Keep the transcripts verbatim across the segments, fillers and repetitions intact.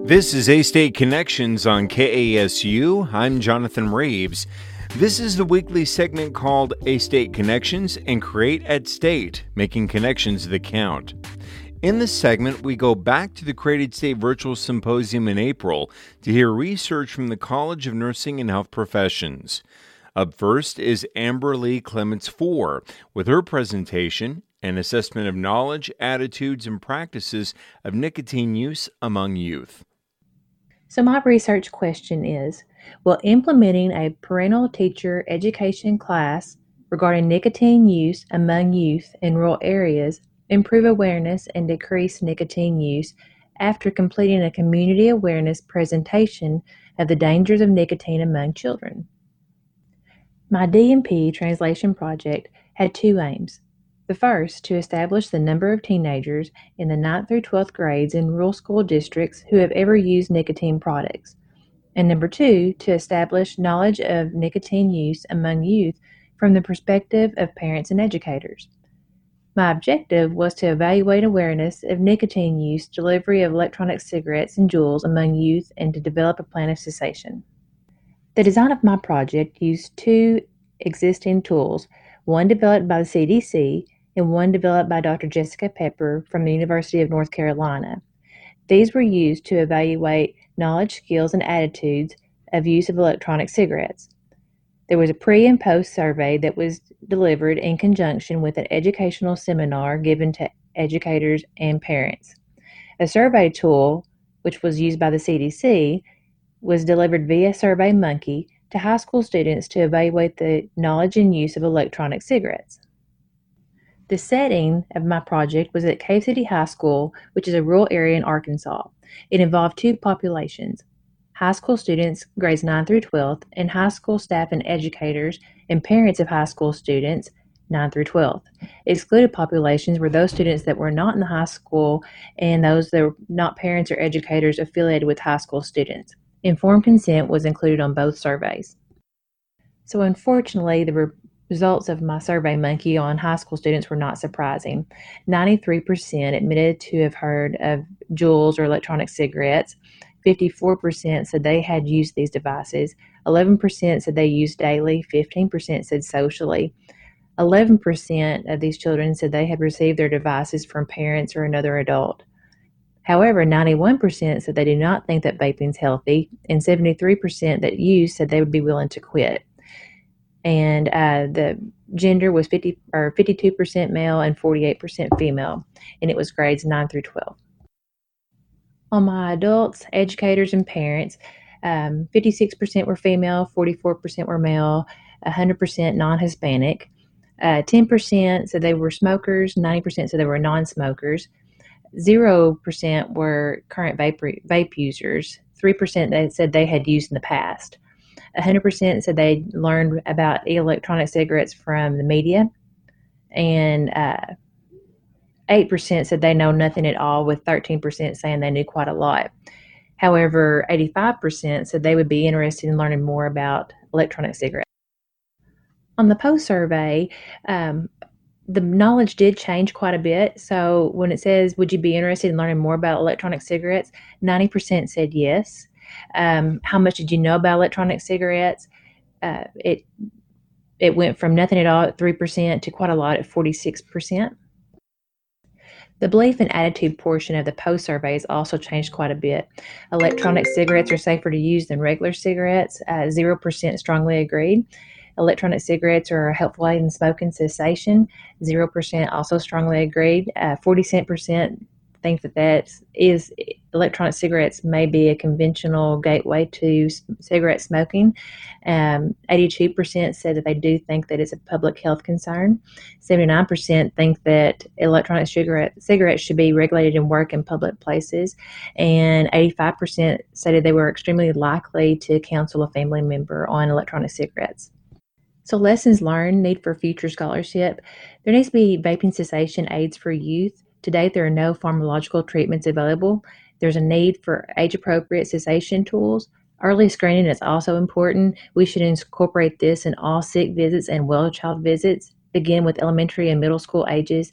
This is A-State Connections on K A S U. I'm Jonathan Reeves. This is the weekly segment called A-State Connections and Create at State, making connections that count. In this segment, we go back to the Create at State Virtual Symposium in April to hear research from the College of Nursing and Health Professions. Up first is Amber Lee Clements four with her presentation, An Assessment of Knowledge, Attitudes, and Practices of Nicotine Use Among Youth. So my research question is, will implementing a parental teacher education class regarding nicotine use among youth in rural areas improve awareness and decrease nicotine use after completing a community awareness presentation of the dangers of nicotine among children? My D M P translation project had two aims. The first, to establish the number of teenagers in the ninth through twelfth grades in rural school districts who have ever used nicotine products. And number two, to establish knowledge of nicotine use among youth from the perspective of parents and educators. My objective was to evaluate awareness of nicotine use, delivery of electronic cigarettes and Juuls among youth, and to develop a plan of cessation. The design of my project used two existing tools, one developed by the C D C and one developed by Doctor Jessica Pepper from the University of North Carolina. These were used to evaluate knowledge, skills, and attitudes of use of electronic cigarettes. There was a pre- and post survey that was delivered in conjunction with an educational seminar given to educators and parents. A survey tool, which was used by the C D C, was delivered via SurveyMonkey to high school students to evaluate the knowledge and use of electronic cigarettes. The setting of my project was at Cave City High School, which is a rural area in Arkansas. It involved two populations, high school students grades nine through twelve, and high school staff and educators and parents of high school students nine through twelve. Excluded populations were those students that were not in the high school and those that were not parents or educators affiliated with high school students. Informed consent was included on both surveys. So unfortunately, the re- results of my SurveyMonkey on high school students were not surprising. ninety-three percent admitted to have heard of Juuls or electronic cigarettes. fifty-four percent said they had used these devices. eleven percent said they used daily. fifteen percent said socially. eleven percent of these children said they had received their devices from parents or another adult. However, ninety-one percent said they do not think that vaping is healthy, and seventy-three percent that use said they would be willing to quit. And uh, the gender was fifty or fifty-two percent male and forty-eight percent female, and it was grades nine through twelve. On my adults, educators, and parents, um, fifty-six percent were female, forty-four percent were male, one hundred percent non-Hispanic. Uh, ten percent said they were smokers, ninety percent said they were non-smokers. zero percent were current vape, vape users. three percent they said they had used in the past. one hundred percent said they learned about electronic cigarettes from the media. And uh, eight percent said they know nothing at all, with thirteen percent saying they knew quite a lot. However, eighty-five percent said they would be interested in learning more about electronic cigarettes. On the post survey, um, the knowledge did change quite a bit. So when it says, would you be interested in learning more about electronic cigarettes? ninety percent said yes. Um, how much did you know about electronic cigarettes? Uh, it it went from nothing at all at three percent to quite a lot at forty-six percent. The belief and attitude portion of the post survey has also changed quite a bit. Electronic cigarettes are safer to use than regular cigarettes. Uh, zero percent strongly agreed. Electronic cigarettes are a helpful aid in smoking cessation. zero percent also strongly agreed. Uh, forty-seven percent think that that is electronic cigarettes may be a conventional gateway to cigarette smoking. Um, eighty-two percent said that they do think that it's a public health concern. seventy-nine percent think that electronic cigarette, cigarettes should be regulated in work and public places. And eighty-five percent stated they were extremely likely to counsel a family member on electronic cigarettes. So lessons learned, need for future scholarship. There needs to be vaping cessation aids for youth. To date, there are no pharmacological treatments available. There's a need for age-appropriate cessation tools. Early screening is also important. We should incorporate this in all sick visits and well child visits, begin with elementary and middle school ages.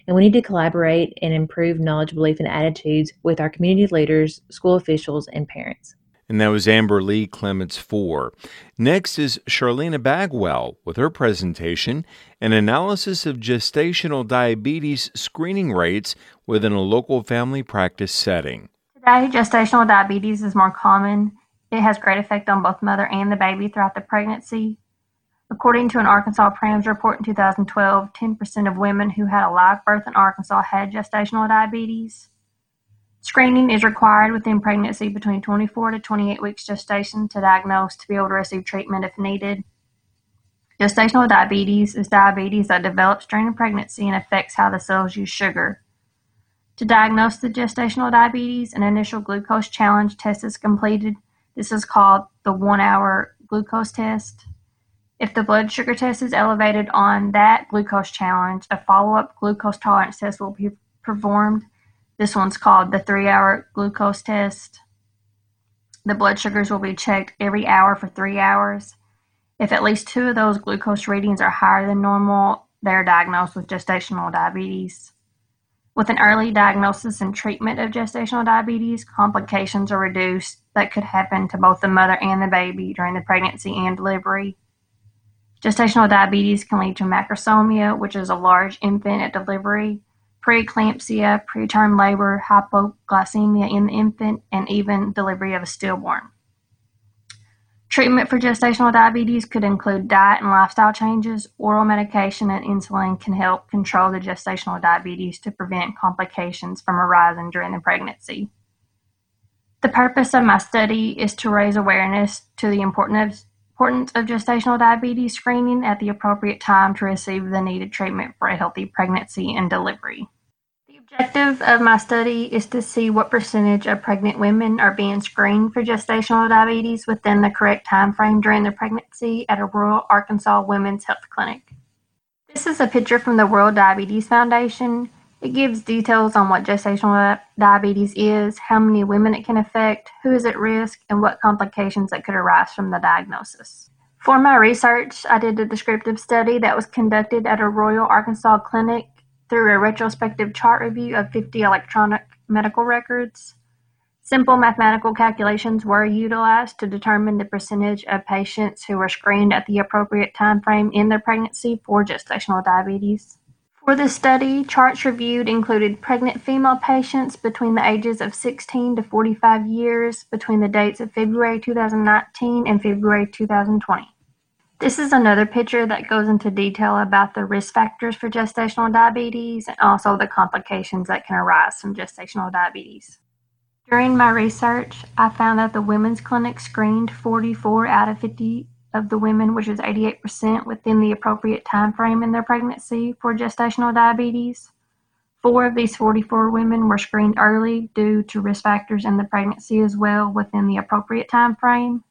and we need to collaborate and improve knowledge, belief, and attitudes with our community leaders, school officials, and parents. And that was Amber Lee Clements four. Next is Charlena Bagwell with her presentation, an analysis of gestational diabetes screening rates within a local family practice setting. Today, gestational diabetes is more common. It has great effect on both mother and the baby throughout the pregnancy. According to an Arkansas PRAMS report in two thousand twelve, ten percent of women who had a live birth in Arkansas had gestational diabetes. Screening is required within pregnancy between twenty-four to twenty-eight weeks gestation to diagnose to be able to receive treatment if needed. Gestational diabetes is diabetes that develops during pregnancy and affects how the cells use sugar. To diagnose the gestational diabetes, an initial glucose challenge test is completed. This is called the one-hour glucose test. If the blood sugar test is elevated on that glucose challenge, a follow-up glucose tolerance test will be performed. This one's called the three-hour glucose test. The blood sugars will be checked every hour for three hours. If at least two of those glucose readings are higher than normal, they're diagnosed with gestational diabetes. With an early diagnosis and treatment of gestational diabetes, complications are reduced that could happen to both the mother and the baby during the pregnancy and delivery. Gestational diabetes can lead to macrosomia, which is a large infant at delivery, preeclampsia, preterm labor, hypoglycemia in the infant, and even delivery of a stillborn. Treatment for gestational diabetes could include diet and lifestyle changes. Oral medication and insulin can help control the gestational diabetes to prevent complications from arising during the pregnancy. The purpose of my study is to raise awareness to the importance of gestational diabetes screening at the appropriate time to receive the needed treatment for a healthy pregnancy and delivery. The objective of my study is to see what percentage of pregnant women are being screened for gestational diabetes within the correct time frame during their pregnancy at a rural Arkansas women's health clinic. This is a picture from the World Diabetes Foundation. It gives details on what gestational diabetes is, how many women it can affect, who is at risk, and what complications that could arise from the diagnosis. For my research, I did a descriptive study that was conducted at a Royal Arkansas clinic through a retrospective chart review of fifty electronic medical records. Simple mathematical calculations were utilized to determine the percentage of patients who were screened at the appropriate time frame in their pregnancy for gestational diabetes. For this study, charts reviewed included pregnant female patients between the ages of sixteen to forty-five years between the dates of February two thousand nineteen and February two thousand twenty. This is another picture that goes into detail about the risk factors for gestational diabetes and also the complications that can arise from gestational diabetes. During my research, I found that the women's clinic screened forty-four out of fifty of the women, which is eighty-eight percent, within the appropriate time frame in their pregnancy for gestational diabetes. Four of these forty-four women were screened early due to risk factors in the pregnancy as well within the appropriate time frame.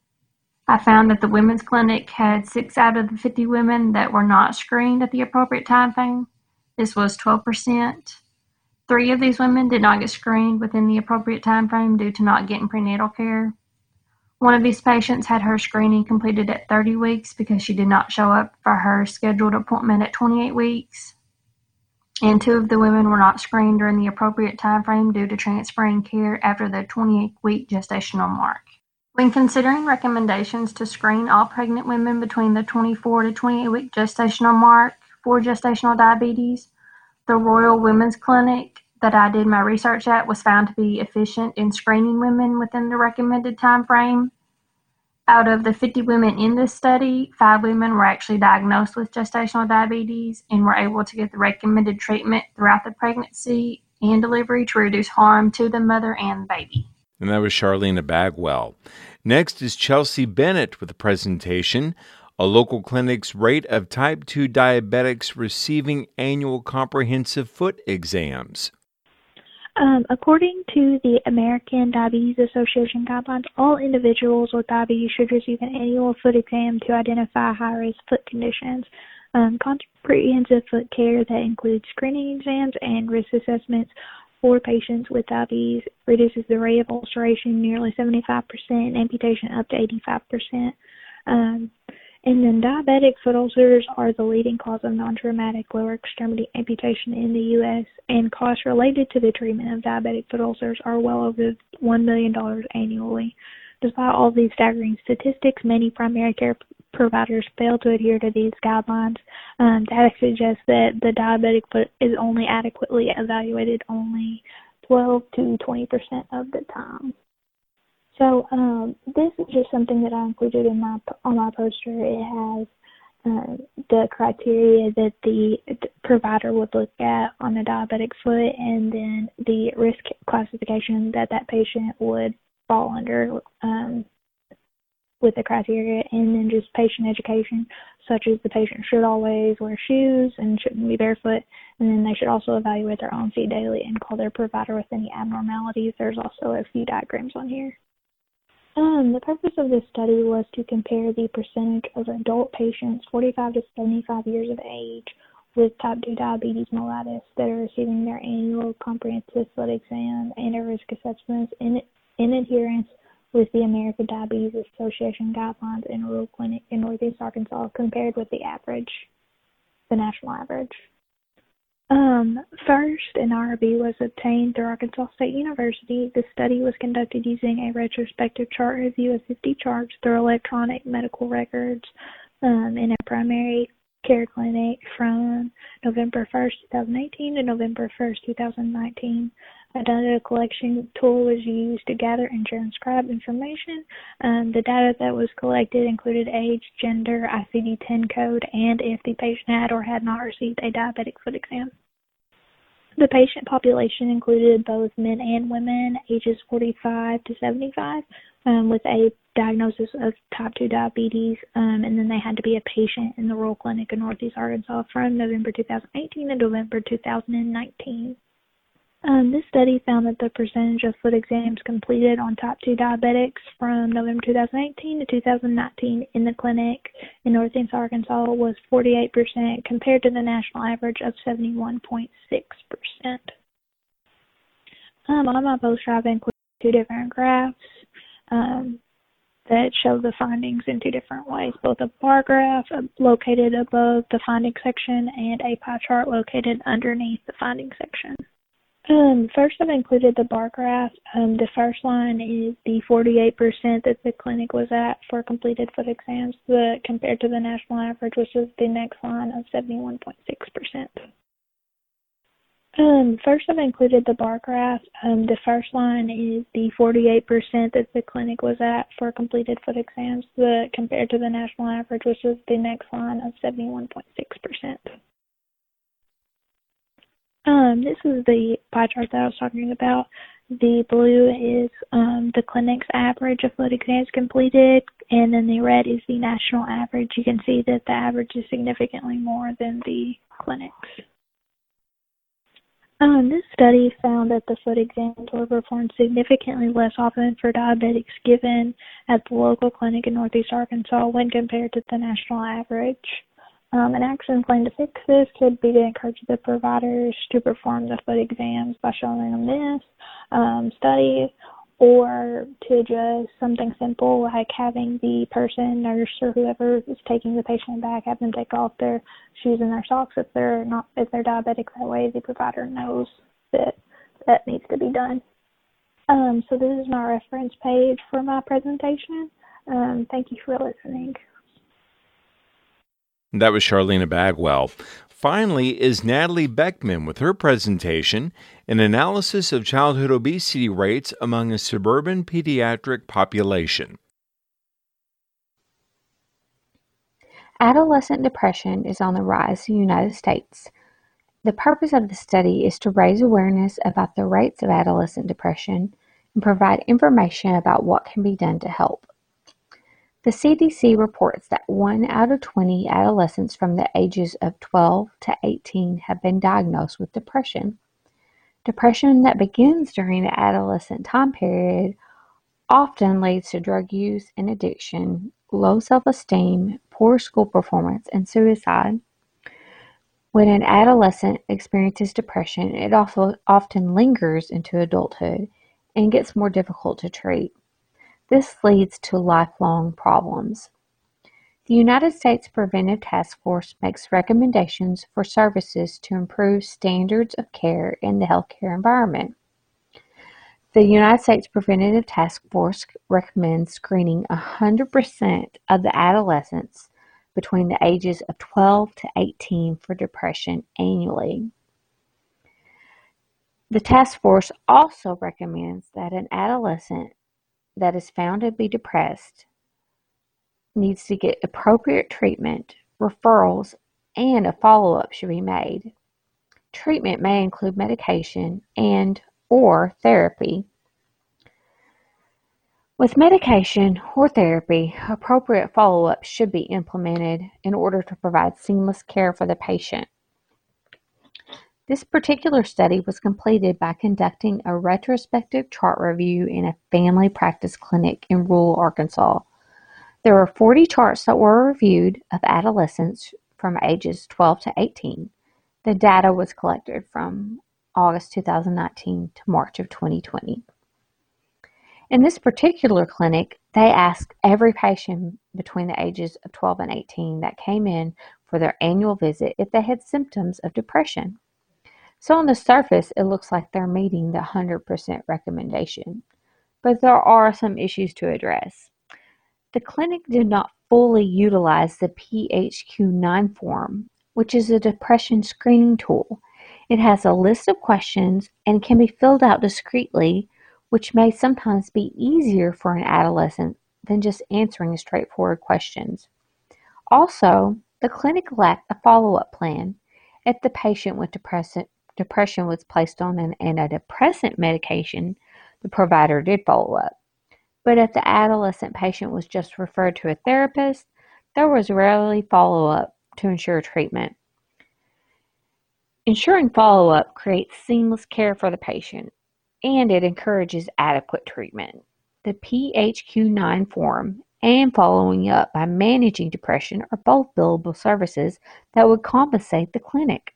I found that the women's clinic had six out of the fifty women that were not screened at the appropriate time frame. This was twelve percent. Three of these women did not get screened within the appropriate time frame due to not getting prenatal care. One of these patients had her screening completed at thirty weeks because she did not show up for her scheduled appointment at twenty-eight weeks. And two of the women were not screened during the appropriate time frame due to transferring care after the twenty-eight week gestational mark. When considering recommendations to screen all pregnant women between the twenty-four to twenty-eight week gestational mark for gestational diabetes, the Royal Women's Clinic that I did my research at was found to be efficient in screening women within the recommended time frame. Out of the fifty women in this study, five women were actually diagnosed with gestational diabetes and were able to get the recommended treatment throughout the pregnancy and delivery to reduce harm to the mother and the baby. And that was Charlena Bagwell. Next is Chelsea Bennett with a presentation, a local clinic's rate of type two diabetics receiving annual comprehensive foot exams. Um, according to the American Diabetes Association guidelines, all individuals with diabetes should receive an annual foot exam to identify high-risk foot conditions. Um, comprehensive foot care that includes screening exams and risk assessments for patients with diabetes reduces the rate of ulceration nearly seventy-five percent and amputation up to eighty-five percent. Um, And then diabetic foot ulcers are the leading cause of non-traumatic lower extremity amputation in the U S, and costs related to the treatment of diabetic foot ulcers are well over one million dollars annually. Despite all these staggering statistics, many primary care providers fail to adhere to these guidelines. Um, data suggests that the diabetic foot is only adequately evaluated only twelve to twenty percent of the time. So um, this is just something that I included in my on my poster. It has uh, the criteria that the provider would look at on a diabetic foot, and then the risk classification that that patient would fall under um, with the criteria, and then just patient education, such as the patient should always wear shoes and shouldn't be barefoot, and then they should also evaluate their own feet daily and call their provider with any abnormalities. There's also a few diagrams on here. Um, the purpose of this study was to compare the percentage of adult patients forty-five to seventy-five years of age with type two diabetes mellitus that are receiving their annual comprehensive foot exam and a risk assessment in, in adherence with the American Diabetes Association guidelines in a rural clinic in Northeast Arkansas compared with the average, the national average. Um, first, an R B was obtained through Arkansas State University. The study was conducted using a retrospective chart review of fifty charts through electronic medical records um, in a primary care clinic from November first, twenty eighteen to November first, twenty nineteen. A data collection tool was used to gather and transcribe information. Um, the data that was collected included age, gender, I C D ten code, and if the patient had or had not received a diabetic foot exam. The patient population included both men and women, ages forty-five to seventy-five, um, with a diagnosis of type two diabetes, um, and then they had to be a patient in the rural clinic in Northeast Arkansas from November two thousand eighteen to November two thousand nineteen. Um, this study found that the percentage of foot exams completed on type two diabetics from November two thousand eighteen to two thousand nineteen in the clinic in Northeast Arkansas was forty-eight percent compared to the national average of seventy-one point six percent. Um, on my poster, I've included two different graphs um, that show the findings in two different ways, both a bar graph located above the finding section and a pie chart located underneath the finding section. Um, first, I've included the bar graph. Um, the first line is the forty-eight percent that the clinic was at for completed foot exams the, compared to the national average, which is the next line of seventy-one point six percent. Um, first, I've included the bar graph. Um, the first line is the forty-eight percent that the clinic was at for completed foot exams the, compared to the national average, which is the next line of seventy-one point six percent. Um, this is the pie chart that I was talking about. The blue is um, the clinic's average of foot exams completed, and then the red is the national average. You can see that the average is significantly more than the clinic's. Um, this study found that the foot exams were performed significantly less often for diabetics given at the local clinic in Northeast Arkansas when compared to the national average. Um, an action plan to fix this could be to encourage the providers to perform the foot exams by showing them this um, study, or to just something simple like having the person, nurse, or whoever is taking the patient back, have them take off their shoes and their socks if they're not if they're diabetic. That way, the provider knows that that needs to be done. Um, so this is my reference page for my presentation. Um, thank you for listening. That was Charlena Bagwell. Finally is Natalie Beckman with her presentation, an analysis of childhood obesity rates among a suburban pediatric population. Adolescent depression is on the rise in the United States. The purpose of the study is to raise awareness about the rates of adolescent depression and provide information about what can be done to help. The C D C reports that one out of twenty adolescents from the ages of twelve to eighteen have been diagnosed with depression. Depression that begins during the adolescent time period often leads to drug use and addiction, low self-esteem, poor school performance, and suicide. When an adolescent experiences depression, it also often lingers into adulthood and gets more difficult to treat. This leads to lifelong problems. The United States Preventive Task Force makes recommendations for services to improve standards of care in the healthcare environment. The United States Preventive Task Force recommends screening one hundred percent of the adolescents between the ages of twelve to eighteen for depression annually. The task force also recommends that an adolescent that is found to be depressed needs to get appropriate treatment, referrals, and a follow-up should be made. Treatment may include medication and or therapy. With medication or therapy, appropriate follow-up should be implemented in order to provide seamless care for the patient. This particular study was completed by conducting a retrospective chart review in a family practice clinic in rural Arkansas. There were forty charts that were reviewed of adolescents from ages twelve to eighteen. The data was collected from August two thousand nineteen to March of twenty twenty. In this particular clinic, they asked every patient between the ages of twelve and eighteen that came in for their annual visit if they had symptoms of depression. So on the surface, it looks like they're meeting the one hundred percent recommendation, but there are some issues to address. The clinic did not fully utilize the P H Q nine form, which is a depression screening tool. It has a list of questions and can be filled out discreetly, which may sometimes be easier for an adolescent than just answering straightforward questions. Also, the clinic lacked a follow-up plan. If the patient with depression, depression was placed on an antidepressant medication, the provider did follow up. But if the adolescent patient was just referred to a therapist, there was rarely follow-up to ensure treatment. Ensuring follow-up creates seamless care for the patient, and it encourages adequate treatment. The P H Q nine form and following up by managing depression are both billable services that would compensate the clinic.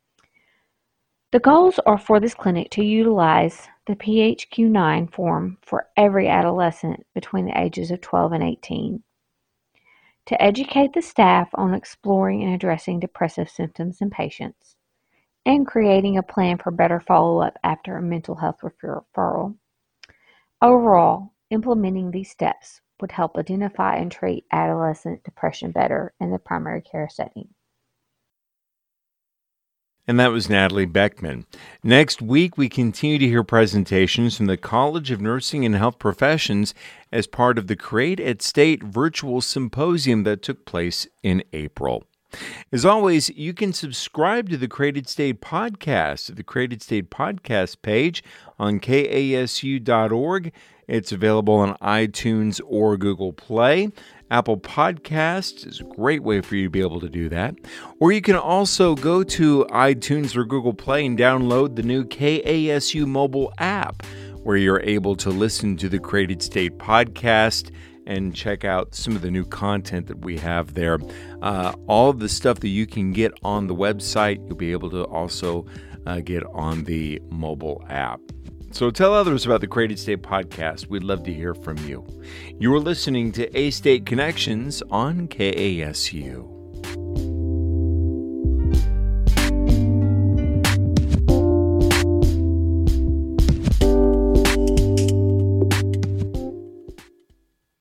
The goals are for this clinic to utilize the P H Q nine form for every adolescent between the ages of twelve and eighteen, to educate the staff on exploring and addressing depressive symptoms in patients, and creating a plan for better follow-up after a mental health referral. Overall, implementing these steps would help identify and treat adolescent depression better in the primary care setting. And that was Natalie Beckman. Next week, we continue to hear presentations from the College of Nursing and Health Professions as part of the Create at State virtual symposium that took place in April. As always, you can subscribe to the Create at State podcast at the Create at State podcast page on K A S U dot org. It's available on iTunes or Google Play. Apple Podcasts is a great way for you to be able to do that. Or you can also go to iTunes or Google Play and download the new K A S U mobile app, where you're able to listen to the Create at State podcast and check out some of the new content that we have there. Uh, all of the stuff that you can get on the website, you'll be able to also uh, get on the mobile app. So tell others about the Create at State podcast. We'd love to hear from you. You are listening to A-State Connections on K A S U.